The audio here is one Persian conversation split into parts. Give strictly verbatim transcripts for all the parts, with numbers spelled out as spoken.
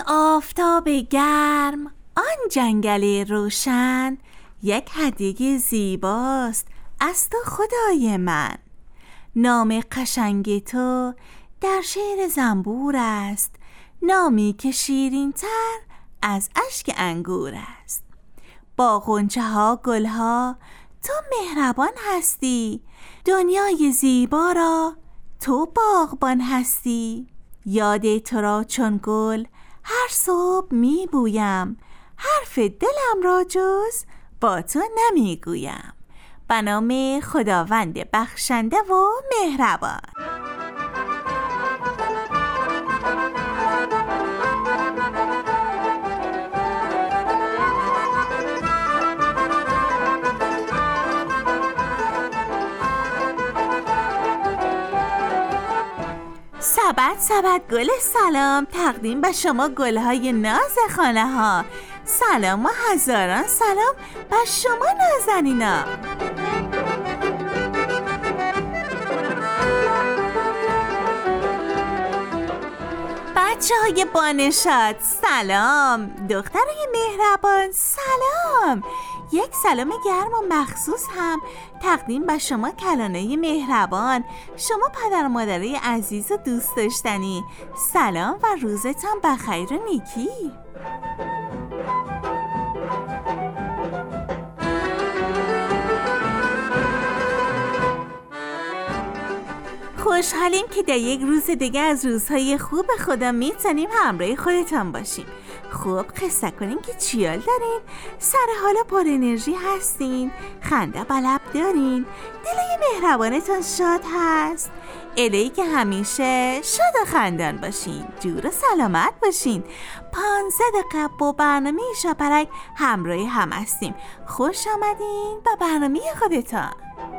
آفتاب گرم آن جنگل روشن، یک هدیه زیباست از تو خدای من. نام قشنگ تو در شعر زنبور است، نامی که شیرین تر از اشک انگور است. با غنچه ها گل ها تو مهربان هستی، دنیای زیبا را تو باغبان هستی. یاد تو را چون گل هر صبح می بویم، حرف دلم را جز با تو نمی گویم. به نام خداوند بخشنده و مهربان. سبد سبد گل سلام، تقدیم به شما گلهای ناز خانه ها. سلام و هزاران سلام به شما نازنینا. بچه های بانشاد سلام، دخترای مهربان سلام. یک سلام گرم و مخصوص هم تقدیم به شما کلانه مهربان، شما پدر و مادرای عزیز و دوست داشتنی. سلام و روزتان بخیر و نیکی. خوشحالیم که در یک روز دیگه از روزهای خوب خدا میتونیم همراه خودتان باشیم. خوب قصه کنیم که چیال دارین، سر حال پر انرژی هستین، خنده به لب دارین، دلای مهربانتان شاد هست. الهی که همیشه شاد و خندان باشین، جور و سلامت باشین. پانزده دقیقه با برنامه شاپرک همراه هم هستیم. خوش آمدین به برنامه خودتان.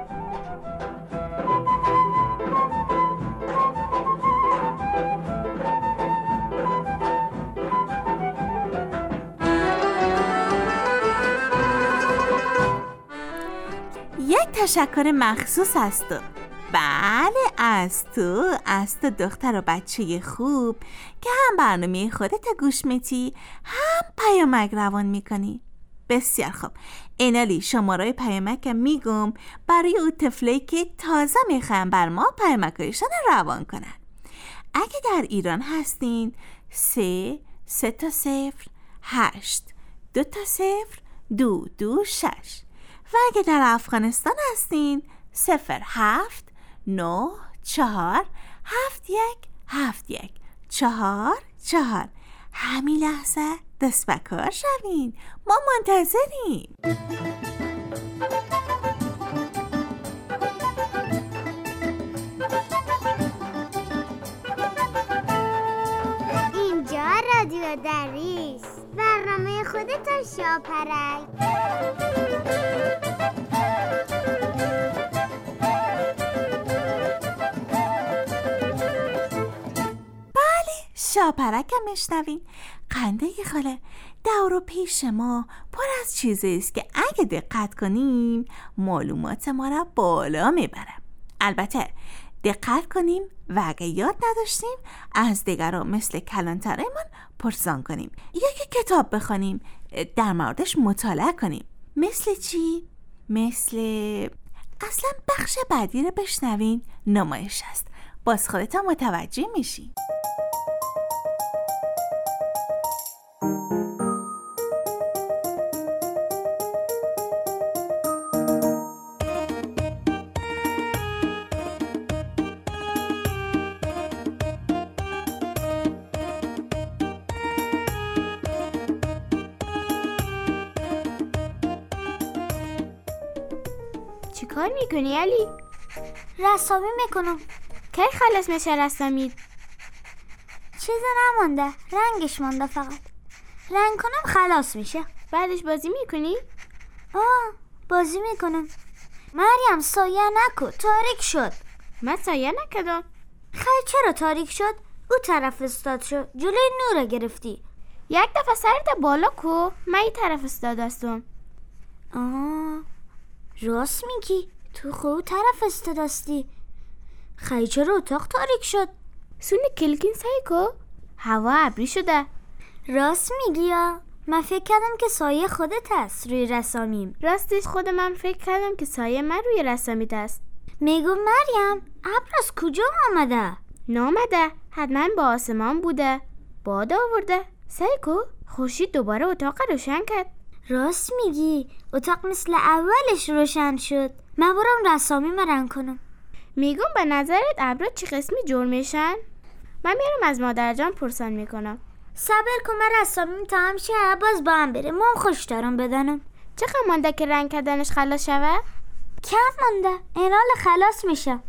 یک تشکر مخصوص از تو. بله از تو، از تو دختر و بچه خوب که هم برنامه خودت گوش میتی هم پیامک روان میکنی. بسیار خوب، اینالی شماره پیامک میگم برای اون طفلی که تازه میخوان بر ما پیامکایشان روان کنن. اگه در ایران هستین سه سه تا صفر هشت دو تا صفر دو دو شش، و اگه در افغانستان هستین صفر هفت نه چهار هفت یک هفت یک چهار چهار. همین لحظه دست به کار شوین، ما منتظریم. اینجا رادیو دریس، برنامه خودتان شاپرک. شاپرک هم میشنوین. قنده خاله دور پیش ما پر از چیزیست که اگه دقت کنیم معلومات ما را بالا میبره. البته دقت کنیم و اگه یاد نداشتیم از دیگران مثل کلانتره‌مان پرسان کنیم، یکی کتاب بخونیم در موردش مطالعه کنیم. مثل چی؟ مثل اصلا بخش بعدی رو بشنوین، نمایش است، باز خودتا متوجه میشین. چی کار میکنی علی؟ رسامی میکنم. کی خلاص میشه رسامی؟ چیزی نمانده، رنگش مانده، فقط رنگ کنم خلاص میشه. بعدش بازی میکنی؟ آه بازی میکنم. مریم سایه نکن، تاریک شد. من سایه نکردم. خیلی چرا تاریک شد؟ او طرف استاد شد، جلوی نور گرفتی. یک دفعه سرت بالا کو، من این طرف استاد هستم. آه راست میگی، تو خوب طرف استاد هستی. خیلی چرا اتاق تاریک شد؟ سون کلکین سایکو هوا ابری شده. راست میگی یا؟ من فکر کردم که سایه خودت هست روی رسامیم. راستش خود من فکر کردم که سایه من روی رسامیت است. میگو مریم ابر از کجا آمده؟ نامده، حتما با آسمان بوده، باد آورده. سایکو خورشید دوباره اتاق روشن کرد. راست میگی، اتاق مثل اولش روشن شد. من برم رسامیم رنگ کنم. میگم به نظرت ابرا چه قسمی جور میشن؟ من میرم از مادر جان پرسان میکنم. صبر کن من رسامیم تمام شه باز با هم بریم. من خوش دارم بدنم. چقدر مانده که رنگ کردنش خلاص شوه؟ کم مانده، این حال خلاص میشه.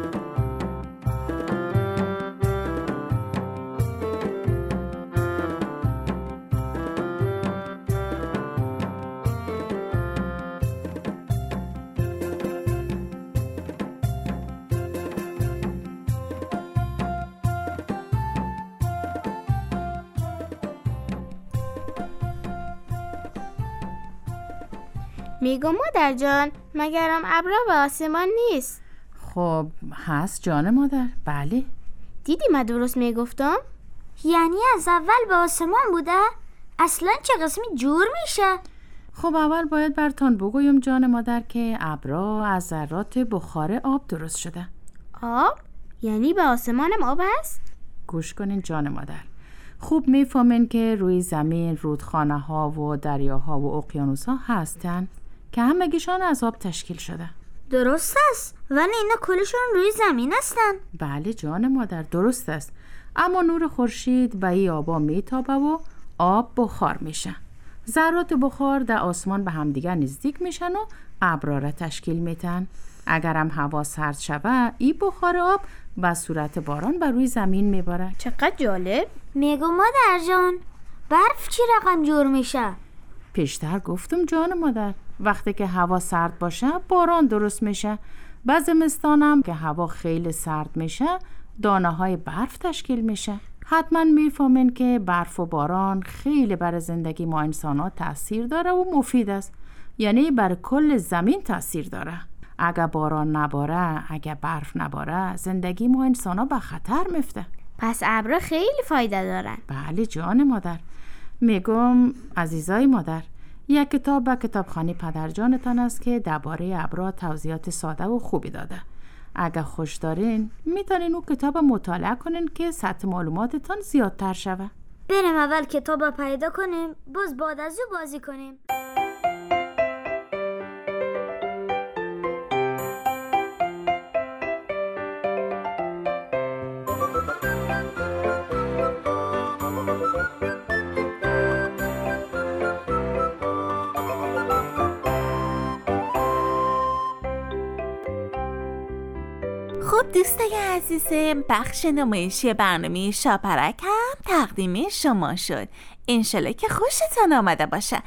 میگم مادر جان مگرم ابرا به آسمان نیست؟ خب هست جان مادر، بله. دیدی من درست میگفتم؟ یعنی از اول به آسمان بوده؟ اصلا چه قسمی جور میشه؟ خب اول باید برتان بگویم جان مادر که ابرا از ذرات بخار آب درست شده. آب؟ یعنی به آسمانم آب هست؟ گوش کنین جان مادر، خوب میفهمین که روی زمین رودخانه ها و دریاها و اقیانوس ها هستن که همگیشان از آب تشکیل شده. درست است، ولی اینا کلشون روی زمین هستن. بله جان مادر درست است، اما نور خورشید به این آبا میتابه و آب بخار میشه. ذرات بخار در آسمان به همدیگر نزدیک میشن و ابرا را تشکیل میتن. اگرم هوا سرد شوه این بخار آب به صورت باران بر روی زمین میباره. چقدر جالب. میگو مادر جان برف چی رقم جور میشه؟ پیشتر گفتم جان مادر، وقتی که هوا سرد باشه باران درست میشه. بعد زمستانم که هوا خیلی سرد میشه دانه های برف تشکیل میشه. حتما میفهمین که برف و باران خیلی بر زندگی ما انسان ها تأثیر داره و مفید است. یعنی بر کل زمین تأثیر داره. اگه باران نباره، اگه برف نباره، زندگی ما انسان ها به خطر میفته. پس ابرا خیلی فایده دارن. بله جان مادر. میگم عزیزای مادر، یک کتاب به کتابخانه پدرجانتان است که درباره ابرا توضیحات ساده و خوبی داده. اگه خوش دارین میتونین اون کتاب مطالعه کنین که سطح معلوماتتان زیادتر شوه. بریم اول کتاب پیدا کنیم، باز بعد از او بازی کنیم. خب دوستای عزیزم، بخش نمایشی برنامه شاپرک هم تقدیم شما شد. انشالله که خوشتان آمده باشه.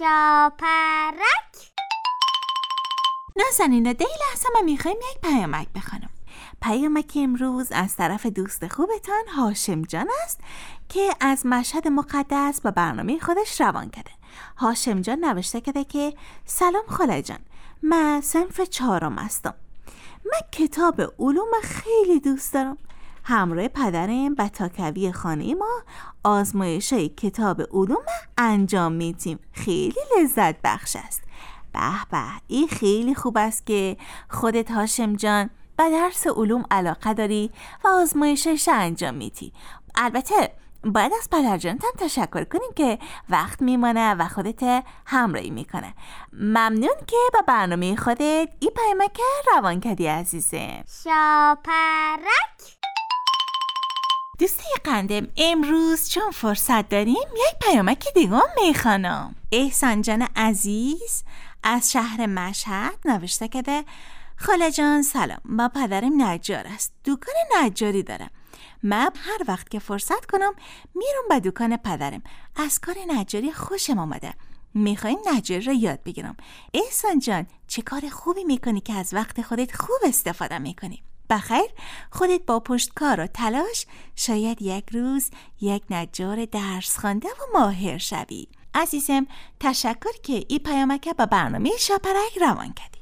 شاپرک. نازنین ده لحظه ما میخوایم یک پیامک بخونم. پیامک امروز از طرف دوست خوبتان هاشم جان است که از مشهد مقدس با برنامه خودش روان کرده. هاشم جان نوشته کرده که سلام خاله جان، من صنف چهارم هستم. من کتاب علوم خیلی دوست دارم. همراه پدرم و تاکوی خانه ما آزمایش کتاب علوم انجام میدیم. خیلی لذت بخش است. به به، این خیلی خوب است که خودت هاشم جان به درس علوم علاقه داری و آزمایشش انجام میدی. البته باید از پدر جانتم تشکر کنیم که وقت میمانه و خودت همراهی میکنه. ممنون که با برنامه خودت این پیامک روان کردی عزیزم. شاپرک. دوسته قندم، امروز چون فرصت داریم یک پیامک دیگه هم میخوانم. احسان جان عزیز از شهر مشهد نوشته کرده خاله جان سلام، با پدرم نجار است، دکان نجاری دارم. من هر وقت که فرصت کنم میرم به دکان پدرم. از کار نجاری خوشم آمده، میخوایم نجاری را یاد بگیرم. احسان جان چه کار خوبی میکنی که از وقت خودت خوب استفاده میکنی. بخیر، خودت با پشتکار و تلاش شاید یک روز یک نجار درس خوانده و ماهر شوی. عزیزم تشکر که این پیامک با برنامه شاپرک روان کردی.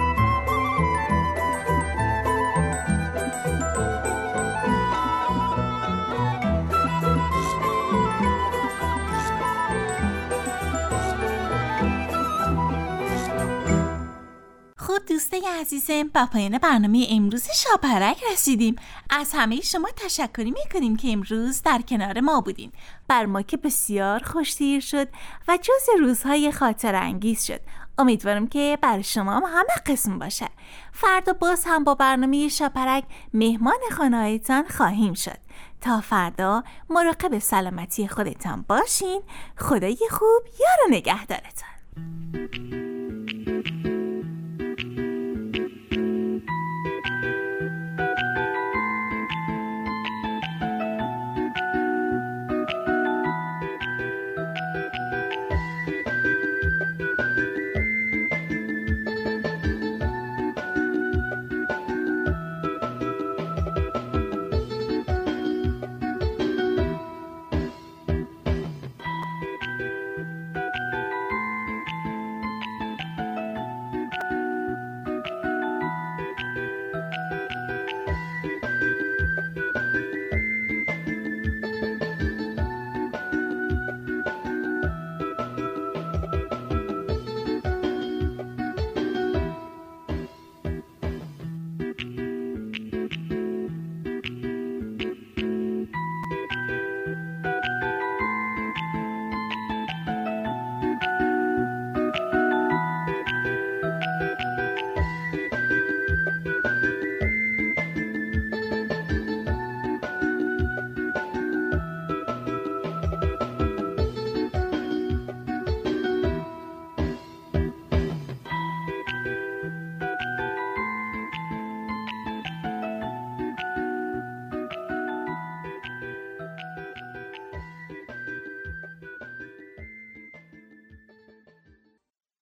خب دوسته عزیزم، با پایان برنامه امروز شاپرک رسیدیم. از همه شما تشکر میکنیم که امروز در کنار ما بودین. بر ما که بسیار خوش‌تیر شد و جز روزهای خاطر انگیز شد. امیدوارم که برای شما هم همه قسم باشه. فردا باز هم با برنامه شاپرک مهمان خانه‌هایتان خواهیم شد. تا فردا مراقب سلامتی خودتان باشین. خدای خوب یار و نگهدارتان.